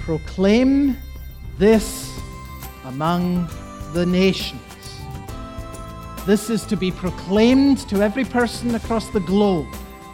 proclaim this among the nations. This is to be proclaimed to every person across the globe.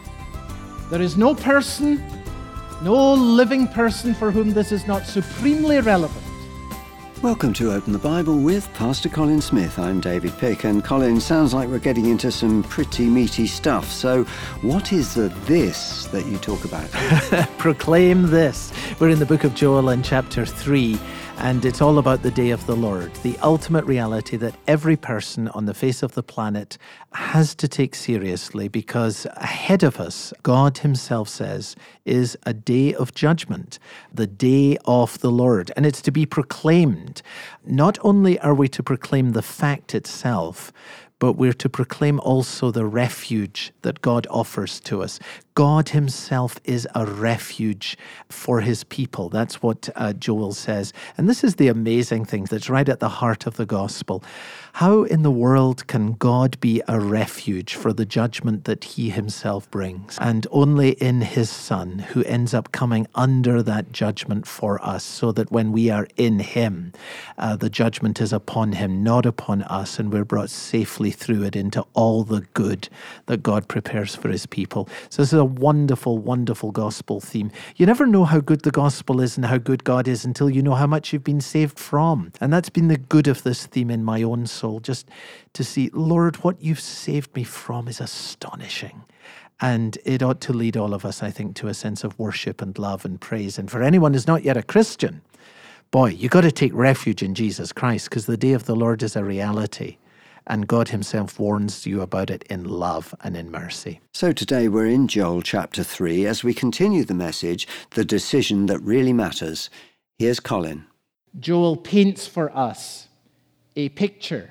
There is no person, no living person for whom this is not supremely relevant. Welcome to Open the Bible with Pastor Colin Smith. I'm David Pick, and Colin, sounds like we're getting into some pretty meaty stuff. So what is the this that you talk about? Proclaim this. We're in the book of Joel in chapter 3, and it's all about the day of the Lord, the ultimate reality that every person on the face of the planet has to take seriously, because ahead of us, God himself says, is a day of judgment, the day of the Lord, and it's to be proclaimed. Not only are we to proclaim the fact itself, but we're to proclaim also the refuge that God offers to us. God himself is a refuge for his people. That's what Joel says. And this is the amazing thing that's right at the heart of the gospel. How in the world can God be a refuge for the judgment that he himself brings? And only in his Son, who ends up coming under that judgment for us, so that when we are in him, the judgment is upon him, not upon us, and we're brought safely through it into all the good that God prepares for his people. So this is a wonderful, wonderful gospel theme. You never know how good the gospel is and how good God is until you know how much you've been saved from. And that's been the good of this theme in my own soul, just to see, Lord, what you've saved me from is astonishing. And it ought to lead all of us, I think, to a sense of worship and love and praise. And for anyone who's not yet a Christian, boy, you got to take refuge in Jesus Christ, because the day of the Lord is a reality. And God himself warns you about it in love and in mercy. So today we're in Joel chapter 3 as we continue the message, the decision that really matters. Here's Colin. Joel paints for us a picture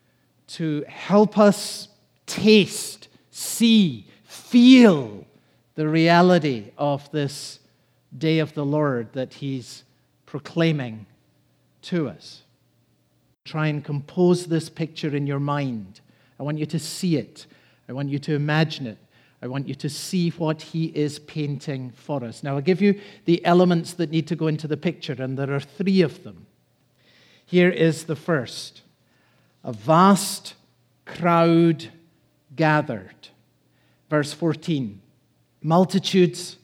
to help us taste, see, feel the reality of this day of the Lord that he's proclaiming to us. Try and compose this picture in your mind. I want you to see it. I want you to imagine it. I want you to see what he is painting for us. Now, I'll give you the elements that need to go into the picture, and there are 3 of them. Here is the first. A vast crowd gathered. Verse 14. Multitudes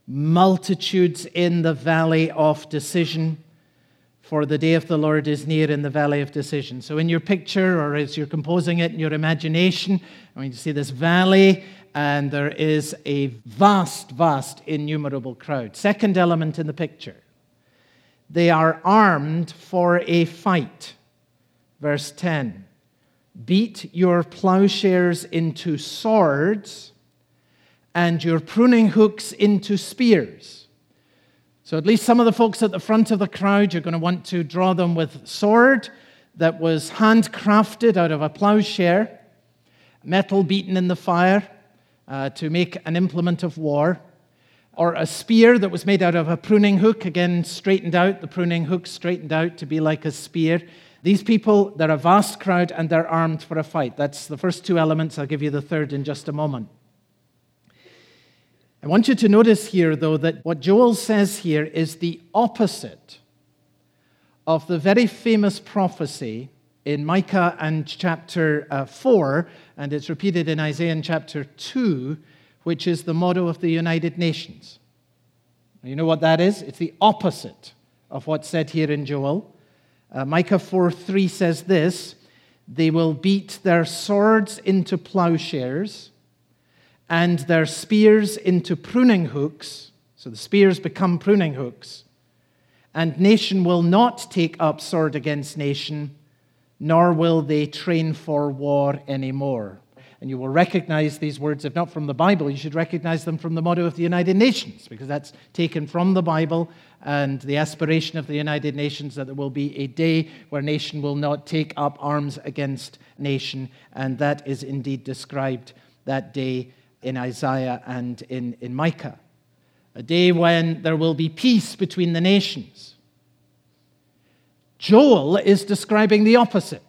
in the valley of decision. For the day of the Lord is near in the valley of decision. So in your picture, or as you're composing it in your imagination, I want you to see this valley, and there is a vast, innumerable crowd. Second element in the picture. They are armed for a fight. Verse 10. Beat your plowshares into swords, and your pruning hooks into spears. So at least some of the folks at the front of the crowd, you're going to want to draw them with sword that was handcrafted out of a plowshare, metal beaten in the fire to make an implement of war, or a spear that was made out of a pruning hook, again straightened out, the pruning hook straightened out to be like a spear. These people, they're a vast crowd and they're armed for a fight. That's the first 2 elements. I'll give you the third in just a moment. I want you to notice here, though, that what Joel says here is the opposite of the very famous prophecy in Micah and chapter 4, and it's repeated in Isaiah in chapter 2, which is the motto of the United Nations. You know what that is? It's the opposite of what's said here in Joel. Micah 4:3 says this, they will beat their swords into plowshares, and their spears into pruning hooks. So the spears become pruning hooks. And nation will not take up sword against nation, nor will they train for war anymore. And you will recognize these words, if not from the Bible, you should recognize them from the motto of the United Nations, because that's taken from the Bible, and the aspiration of the United Nations that there will be a day where nation will not take up arms against nation. And that is indeed described, that day, in Isaiah and in Micah. A day when there will be peace between the nations. Joel is describing the opposite.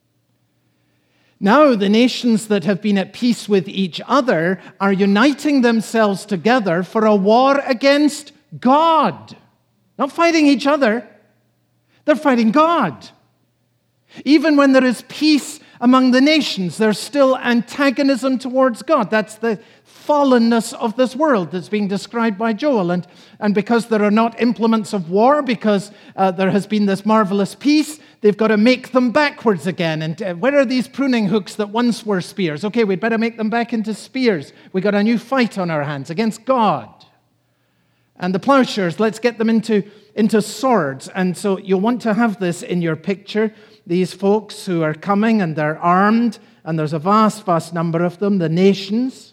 Now the nations that have been at peace with each other are uniting themselves together for a war against God. Not fighting each other. They're fighting God. Even when there is peace among the nations, there's still antagonism towards God. That's the fallenness of this world that's being described by Joel. And because there are not implements of war, because there has been this marvelous peace, they've got to make them backwards again. And where are these pruning hooks that once were spears? Okay, we'd better make them back into spears. We've got a new fight on our hands against God. And the plowshares, let's get them into swords. And so you'll want to have this in your picture. These folks who are coming and they're armed, and there's a vast, vast number of them, the nations.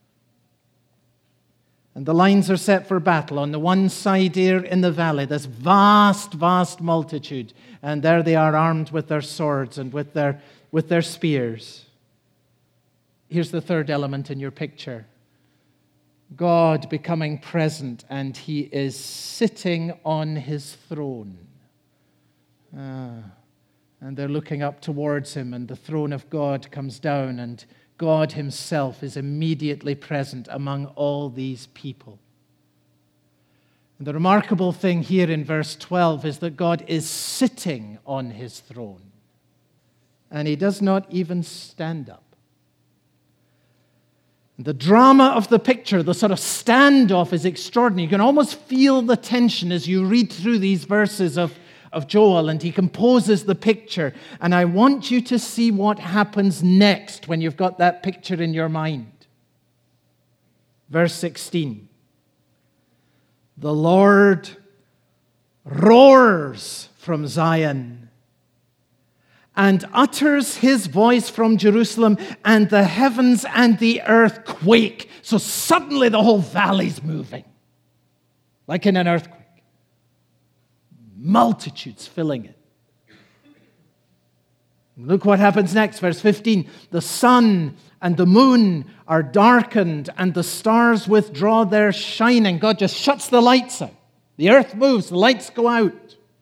And the lines are set for battle. On the one side here in the valley, this vast, vast multitude. And there they are armed with their swords and with their spears. Here's the third element in your picture. God becoming present, and he is sitting on his throne. And they're looking up towards him, and the throne of God comes down, and God himself is immediately present among all these people. And the remarkable thing here in verse 12 is that God is sitting on his throne, and he does not even stand up. The drama of the picture, the sort of standoff, is extraordinary. You can almost feel the tension as you read through these verses of Joel, and he composes the picture. And I want you to see what happens next when you've got that picture in your mind. Verse 16. The Lord roars from Zion and utters his voice from Jerusalem, and the heavens and the earth quake. So suddenly the whole valley's moving, like in an earthquake. Multitudes filling it. Look what happens next, verse 15. The sun and the moon are darkened, and the stars withdraw their shining. God just shuts the lights out. The earth moves, the lights go out.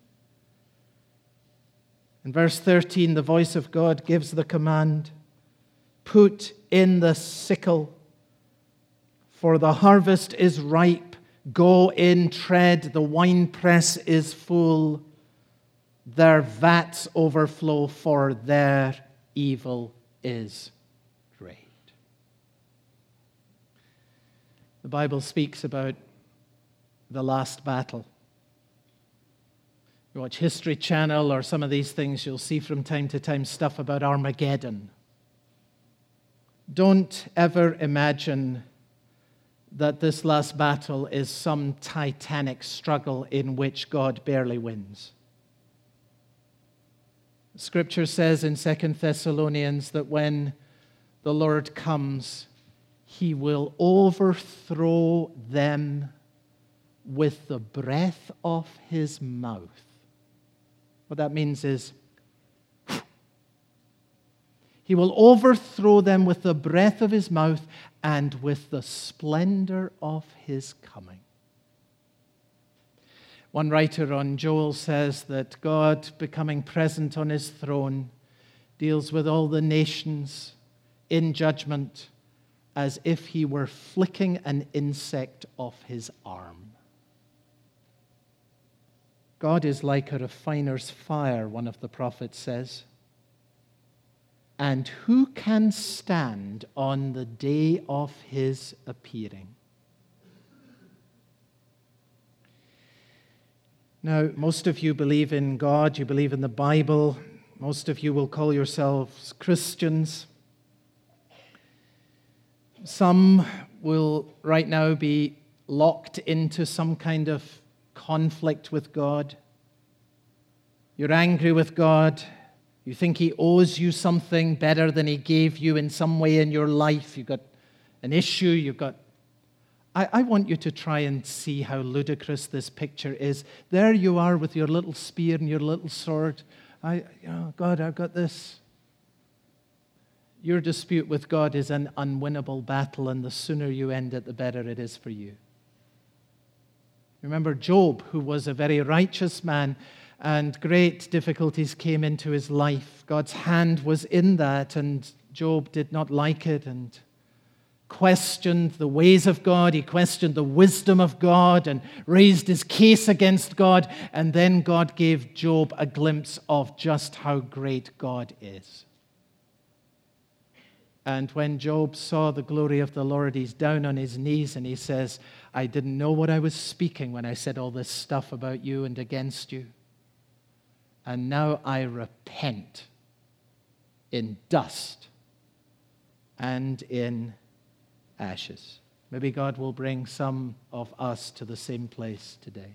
In verse 13, the voice of God gives the command, put in the sickle, for the harvest is ripe. Go in, tread, the winepress is full. Their vats overflow, for their evil is great. The Bible speaks about the last battle. You watch History Channel or some of these things, you'll see from time to time stuff about Armageddon. Don't ever imagine that this last battle is some titanic struggle in which God barely wins. Scripture says in 2 Thessalonians that when the Lord comes, he will overthrow them with the breath of his mouth. What that means is, he will overthrow them with the breath of his mouth and with the splendor of his coming. One writer on Joel says that God, becoming present on his throne, deals with all the nations in judgment as if he were flicking an insect off his arm. God is like a refiner's fire, one of the prophets says. And who can stand on the day of his appearing? Now, most of you believe in God, you believe in the Bible. Most of you will call yourselves Christians. Some will right now be locked into some kind of conflict with God. You're angry with God. You think he owes you something better than he gave you in some way in your life. You've got an issue. I want you to try and see how ludicrous this picture is. There you are with your little spear and your little sword. God, I've got this. Your dispute with God is an unwinnable battle, and the sooner you end it, the better it is for you. Remember Job, who was a very righteous man, and great difficulties came into his life. God's hand was in that, and Job did not like it, and questioned the ways of God. He questioned the wisdom of God and raised his case against God. And then God gave Job a glimpse of just how great God is. And when Job saw the glory of the Lord, he's down on his knees and he says, I didn't know what I was speaking when I said all this stuff about you and against you. And now I repent in dust and in ashes. Maybe God will bring some of us to the same place today.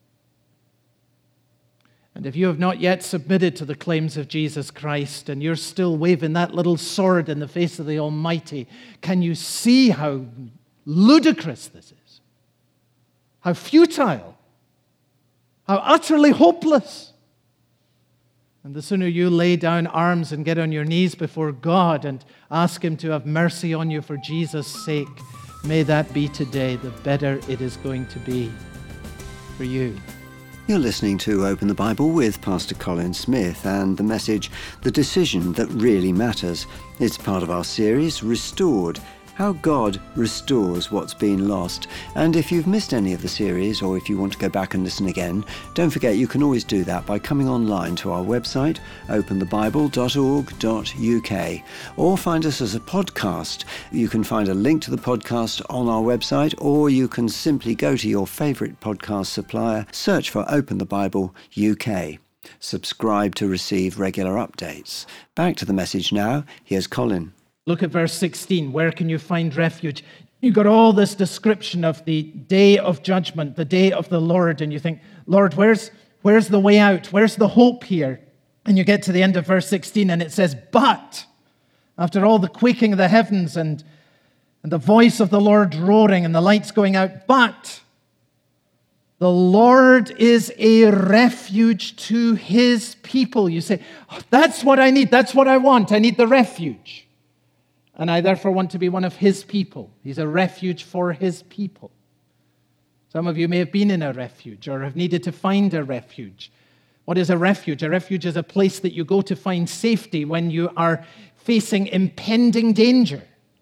And if you have not yet submitted to the claims of Jesus Christ and you're still waving that little sword in the face of the Almighty, can you see how ludicrous this is? How futile? How utterly hopeless? And the sooner you lay down arms and get on your knees before God and ask Him to have mercy on you for Jesus' sake, may that be today, the better it is going to be for you. You're listening to Open the Bible with Pastor Colin Smith and the message, The Decision That Really Matters. It's part of our series, Restored, how God restores what's been lost. And if you've missed any of the series, or if you want to go back and listen again, don't forget you can always do that by coming online to our website, openthebible.org.uk, or find us as a podcast. You can find a link to the podcast on our website, or you can simply go to your favourite podcast supplier, search for Open the Bible UK. Subscribe to receive regular updates. Back to the message now. Here's Colin. Look at verse 16. Where can you find refuge? You've got all this description of the day of judgment, the day of the Lord, and you think, Lord, where's the way out? Where's the hope here? And you get to the end of verse 16 and it says, but, after all the quaking of the heavens and the voice of the Lord roaring and the lights going out, but the Lord is a refuge to His people. You say, oh, that's what I need. That's what I want. I need the refuge. And I therefore want to be one of His people. He's a refuge for His people. Some of you may have been in a refuge or have needed to find a refuge. What is a refuge? A refuge is a place that you go to find safety when you are facing impending danger.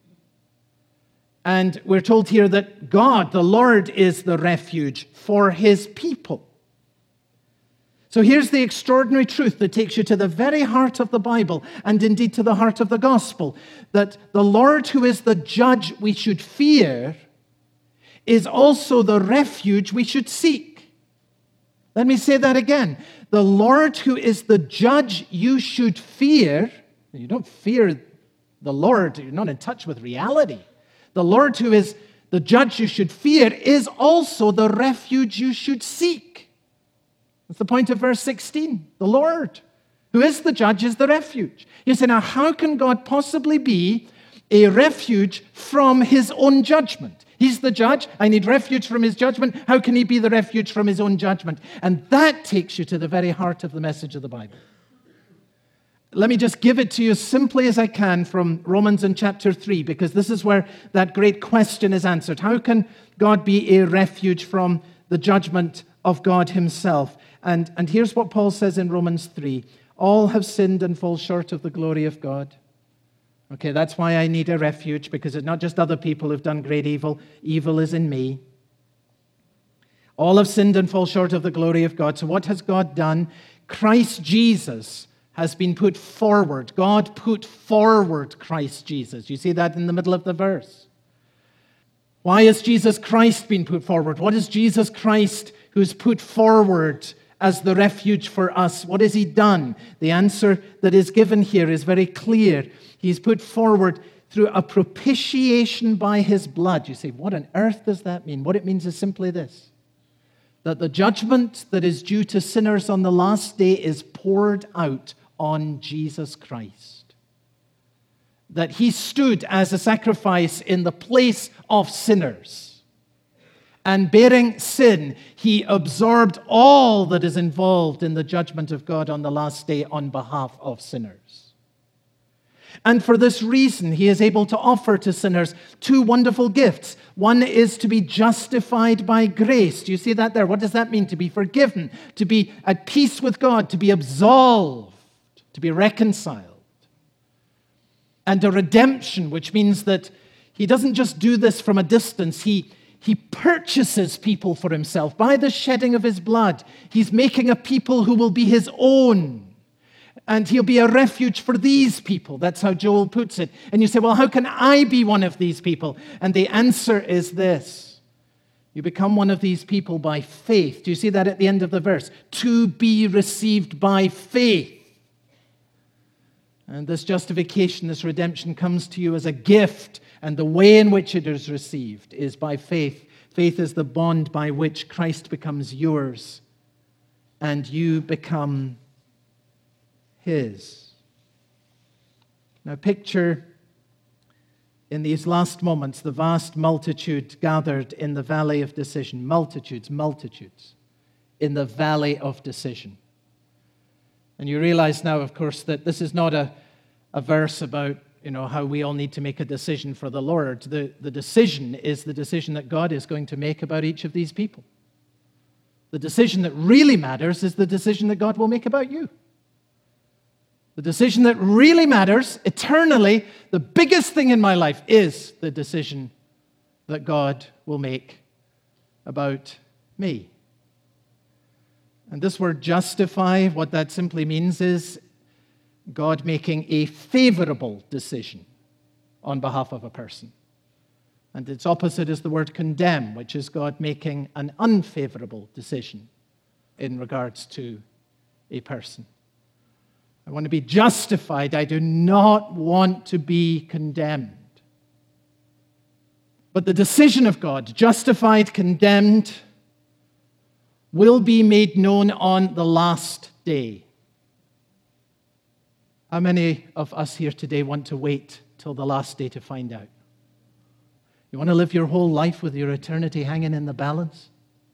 And we're told here that God, the Lord, is the refuge for His people. So here's the extraordinary truth that takes you to the very heart of the Bible and indeed to the heart of the gospel, that the Lord who is the judge we should fear is also the refuge we should seek. Let me say that again. The Lord who is the judge you should fear, you don't fear the Lord, you're not in touch with reality. The Lord who is the judge you should fear is also the refuge you should seek. That's the point of verse 16. The Lord, who is the judge, is the refuge. You say, now how can God possibly be a refuge from His own judgment? He's the judge. I need refuge from His judgment. How can He be the refuge from His own judgment? And that takes you to the very heart of the message of the Bible. Let me just give it to you as simply as I can from Romans in chapter 3, because this is where that great question is answered. How can God be a refuge from the judgment of God Himself? And here's what Paul says in Romans 3. All have sinned and fall short of the glory of God. Okay, that's why I need a refuge, because it's not just other people who've done great evil. Evil is in me. All have sinned and fall short of the glory of God. So what has God done? Christ Jesus has been put forward. God put forward Christ Jesus. You see that in the middle of the verse. Why has Jesus Christ been put forward? What is Jesus Christ who's put forward as the refuge for us? What has He done? The answer that is given here is very clear. He's put forward through a propitiation by His blood. You say, what on earth does that mean? What it means is simply this: that the judgment that is due to sinners on the last day is poured out on Jesus Christ. That He stood as a sacrifice in the place of sinners. And bearing sin, He absorbed all that is involved in the judgment of God on the last day on behalf of sinners. And for this reason, He is able to offer to sinners two wonderful gifts. One is to be justified by grace. Do you see that there? What does that mean? To be forgiven, to be at peace with God, to be absolved, to be reconciled. And a redemption, which means that He doesn't just do this from a distance. He purchases people for himself. By the shedding of his blood, he's making a people who will be his own. And he'll be a refuge for these people. That's how Joel puts it. And you say, well, how can I be one of these people? And the answer is this. You become one of these people by faith. Do you see that at the end of the verse? To be received by faith. And this justification, this redemption comes to you as a gift. And the way in which it is received is by faith. Faith is the bond by which Christ becomes yours. And you become his. Now picture in these last moments the vast multitude gathered in the valley of decision. Multitudes in the valley of decision. And you realize now, of course, that this is not a verse about how we all need to make a decision for the Lord. The decision is the decision that God is going to make about each of these people. The decision that really matters is the decision that God will make about you. The decision that really matters eternally, the biggest thing in my life is the decision that God will make about me. And this word justify, what that simply means is God making a favorable decision on behalf of a person. And its opposite is the word condemn, which is God making an unfavorable decision in regards to a person. I want to be justified. I do not want to be condemned. But the decision of God, justified, condemned, will be made known on the last day. How many of us here today want to wait till the last day to find out? You want to live your whole life with your eternity hanging in the balance?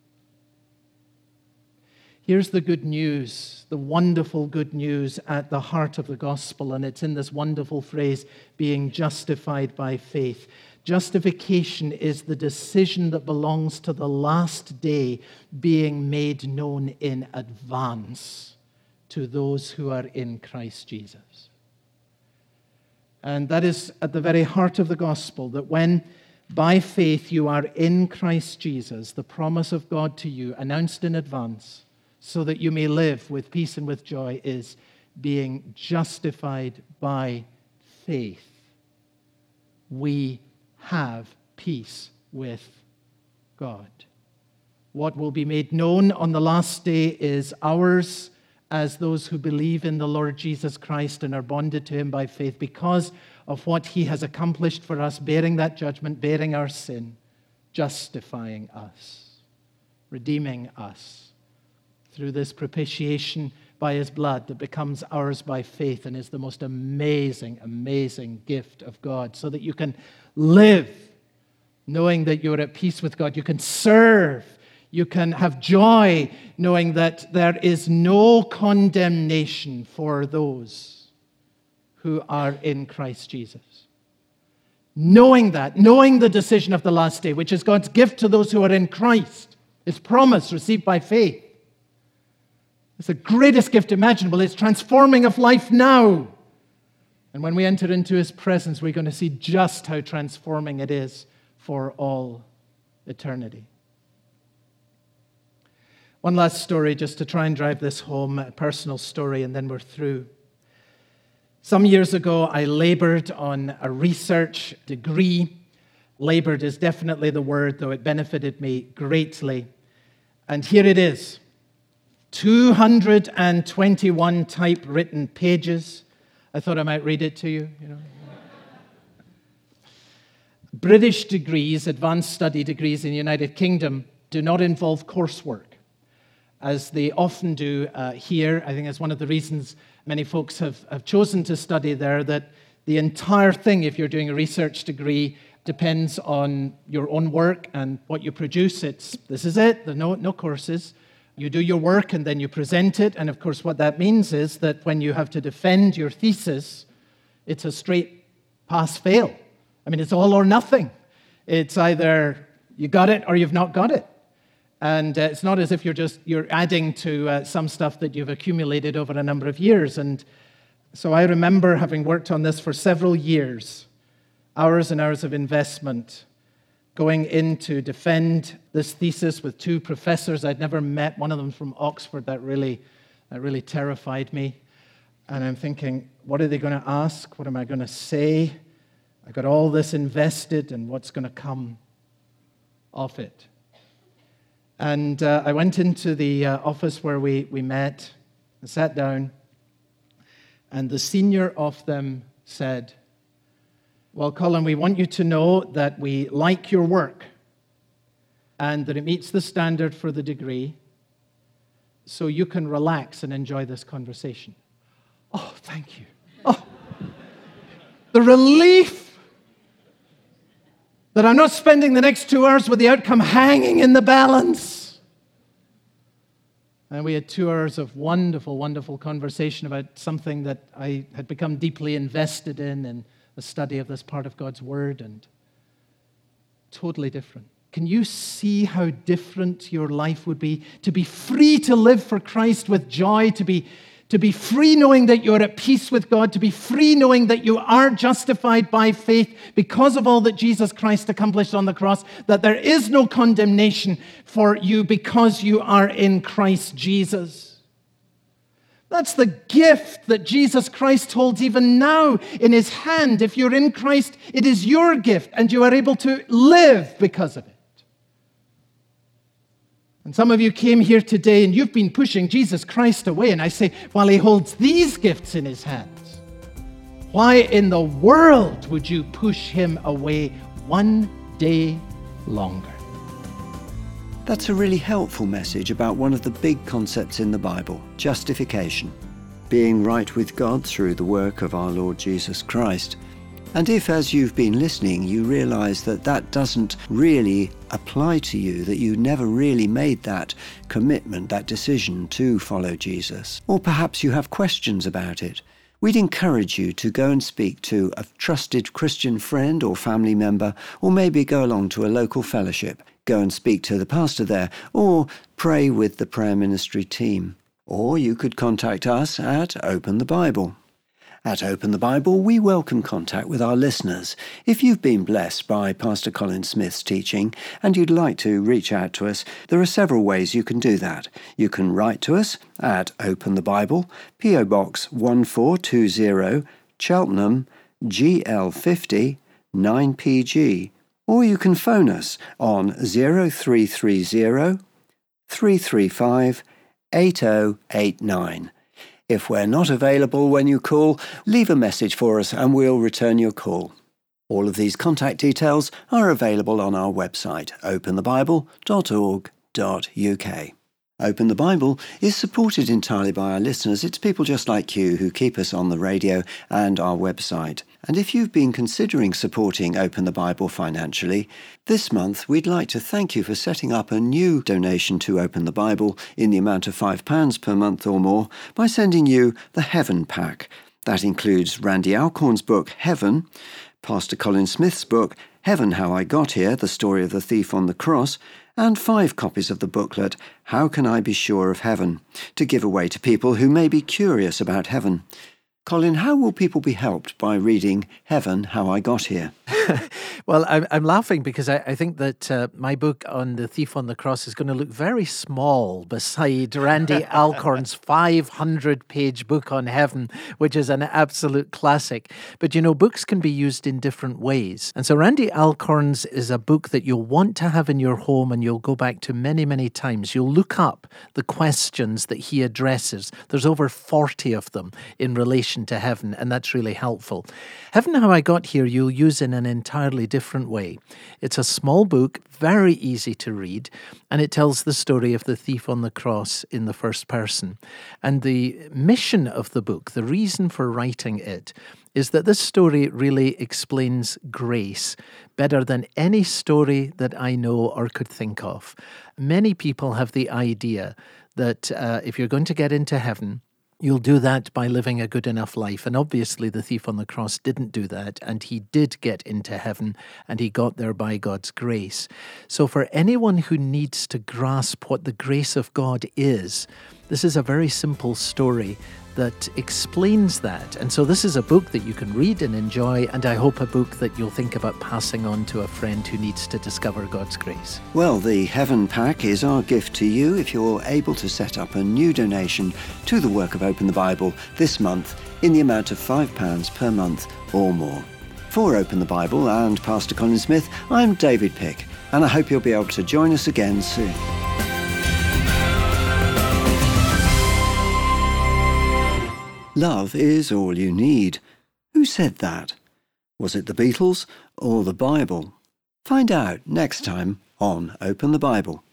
Here's the good news, the wonderful good news at the heart of the gospel, and it's in this wonderful phrase, being justified by faith. Justification is the decision that belongs to the last day being made known in advance to those who are in Christ Jesus. And that is at the very heart of the gospel, that when by faith you are in Christ Jesus, the promise of God to you, announced in advance, so that you may live with peace and with joy, is being justified by faith. We have peace with God. What will be made known on the last day is ours as those who believe in the Lord Jesus Christ and are bonded to him by faith because of what he has accomplished for us, bearing that judgment, bearing our sin, justifying us, redeeming us through this propitiation by his blood that becomes ours by faith and is the most amazing, amazing gift of God, so that you can live knowing that you're at peace with God. You can serve. You can have joy knowing that there is no condemnation for those who are in Christ Jesus. Knowing that, knowing the decision of the last day, which is God's gift to those who are in Christ, his promise received by faith. It's the greatest gift imaginable. It's transforming of life now. And when we enter into his presence, we're going to see just how transforming it is for all eternity. One last story just to try and drive this home, a personal story, and then we're through. Some years ago, I labored on a research degree. Labored is definitely the word, though it benefited me greatly. And here it is. 221 typewritten pages. I thought I might read it to you. British degrees, advanced study degrees in the United Kingdom, do not involve coursework, as they often do here. I think that's one of the reasons many folks have chosen to study there, that the entire thing, if you're doing a research degree, depends on your own work and what you produce. This is it, no courses. You do your work and then you present it. And of course, what that means is that when you have to defend your thesis, it's a straight pass-fail. I mean, it's all or nothing. It's either you got it or you've not got it. And it's not as if you're adding to some stuff that you've accumulated over a number of years. And so I remember having worked on this for several years, Hours and hours of investment going in to defend this thesis with two professors I'd never met, one of them from Oxford. That really terrified me. And I'm thinking, what are they going to ask? What am I going to say? I got all this invested, and what's going to come of it? And I went into the office where we met and sat down, and the senior of them said, well, Colin, we want you to know that we like your work and that it meets the standard for the degree, so you can relax and enjoy this conversation. Oh, thank you. Oh, the relief that I'm not spending the next 2 hours with the outcome hanging in the balance. And we had 2 hours of wonderful, wonderful conversation about something that I had become deeply invested in the study of this part of God's Word, and totally different. Can you see how different your life would be? To be free to live for Christ with joy, to be free knowing that you're at peace with God, to be free knowing that you are justified by faith because of all that Jesus Christ accomplished on the cross, that there is no condemnation for you because you are in Christ Jesus. That's the gift that Jesus Christ holds even now in his hand. If you're in Christ, it is your gift, and you are able to live because of it. And some of you came here today and you've been pushing Jesus Christ away. And I say, while he holds these gifts in his hands, why in the world would you push him away one day longer? That's a really helpful message about one of the big concepts in the Bible, justification, being right with God through the work of our Lord Jesus Christ. And if, as you've been listening, you realize that that doesn't really apply to you, that you never really made that commitment, that decision to follow Jesus, or perhaps you have questions about it, we'd encourage you to go and speak to a trusted Christian friend or family member, or maybe go along to a local fellowship, go and speak to the pastor there, or pray with the prayer ministry team. Or you could contact us at Open the Bible. At Open the Bible, we welcome contact with our listeners. If you've been blessed by Pastor Colin Smith's teaching and you'd like to reach out to us, there are several ways you can do that. You can write to us at Open the Bible, P.O. Box 1420, Cheltenham, GL50 9PG. Or you can phone us on 0330 335 8089. If we're not available when you call, leave a message for us and we'll return your call. All of these contact details are available on our website, openthebible.org.uk. Open the Bible is supported entirely by our listeners. It's people just like you who keep us on the radio and our website. And if you've been considering supporting Open the Bible financially, this month we'd like to thank you for setting up a new donation to Open the Bible in the amount of £5 per month or more by sending you the Heaven Pack. That includes Randy Alcorn's book, Heaven, Pastor Colin Smith's book, Heaven, How I Got Here, The Story of the Thief on the Cross, and 5 copies of the booklet, How Can I Be Sure of Heaven, to give away to people who may be curious about heaven. Colin, how will people be helped by reading Heaven, How I Got Here? Well, I'm laughing because I think that my book on the thief on the cross is going to look very small beside Randy Alcorn's 500-page book on heaven, which is an absolute classic. But, you know, books can be used in different ways. And so Randy Alcorn's is a book that you'll want to have in your home and you'll go back to many, many times. You'll look up the questions that he addresses. There's over 40 of them in relation to heaven, and that's really helpful. Heaven, How I Got Here, you'll use in an entirely different way. It's a small book, very easy to read, and it tells the story of the thief on the cross in the first person. And the mission of the book, the reason for writing it, is that this story really explains grace better than any story that I know or could think of. Many people have the idea that if you're going to get into heaven, you'll do that by living a good enough life. And obviously the thief on the cross didn't do that, and he did get into heaven, and he got there by God's grace. So for anyone who needs to grasp what the grace of God is, This is a very simple story that explains that. And so this is a book that you can read and enjoy, and I hope a book that you'll think about passing on to a friend who needs to discover God's grace. Well, the Heaven Pack is our gift to you if you're able to set up a new donation to the work of Open the Bible this month in the amount of £5 per month or more. For Open the Bible and Pastor Colin Smith, I'm David Pick, and I hope you'll be able to join us again soon. Love is all you need. Who said that? Was it the Beatles or the Bible? Find out next time on Open the Bible.